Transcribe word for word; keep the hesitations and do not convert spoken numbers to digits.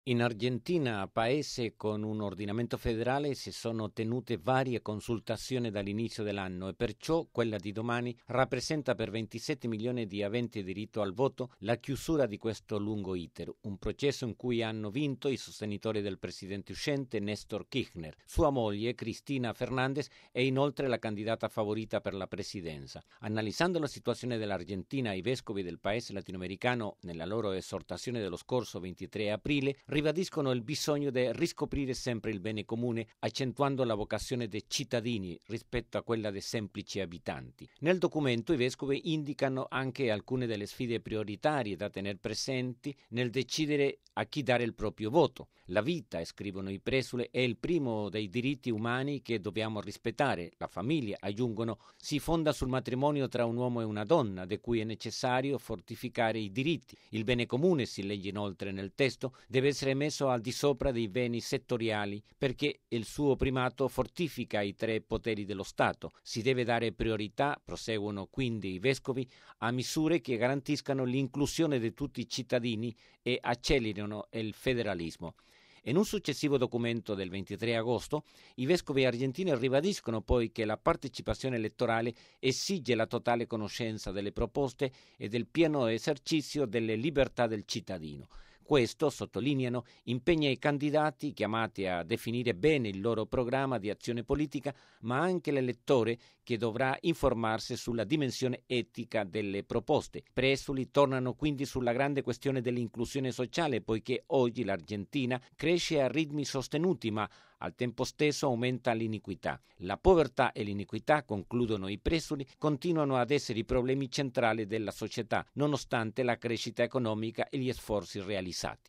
In Argentina, paese con un ordinamento federale, si sono tenute varie consultazioni dall'inizio dell'anno e perciò quella di domani rappresenta per ventisette milioni di aventi diritto al voto la chiusura di questo lungo iter, un processo in cui hanno vinto i sostenitori del presidente uscente Néstor Kirchner. Sua moglie, Cristina Fernández, è inoltre la candidata favorita per la presidenza. Analizzando la situazione dell'Argentina, i vescovi del paese latinoamericano, nella loro esortazione dello scorso ventitré aprile, ribadiscono il bisogno di riscoprire sempre il bene comune, accentuando la vocazione dei cittadini rispetto a quella dei semplici abitanti. Nel documento i vescovi indicano anche alcune delle sfide prioritarie da tenere presenti nel decidere a chi dare il proprio voto. La vita, scrivono i presuli, è il primo dei diritti umani che dobbiamo rispettare. La famiglia, aggiungono, si fonda sul matrimonio tra un uomo e una donna, di cui è necessario fortificare i diritti. Il bene comune, si legge inoltre nel testo, deve essere messo al di sopra dei beni settoriali perché il suo primato fortifica i tre poteri dello Stato. Si deve dare priorità, proseguono quindi i vescovi, a misure che garantiscano l'inclusione di tutti i cittadini e accelerino il federalismo. In un successivo documento del ventitré agosto, i vescovi argentini ribadiscono poi che la partecipazione elettorale esige la totale conoscenza delle proposte e del pieno esercizio delle libertà del cittadino. Questo, sottolineano, impegna i candidati chiamati a definire bene il loro programma di azione politica, ma anche l'elettore che dovrà informarsi sulla dimensione etica delle proposte. Presuli tornano quindi sulla grande questione dell'inclusione sociale, poiché oggi l'Argentina cresce a ritmi sostenuti, ma al tempo stesso aumenta l'iniquità. La povertà e l'iniquità, concludono i presuli, continuano ad essere i problemi centrali della società, nonostante la crescita economica e gli sforzi realizzati.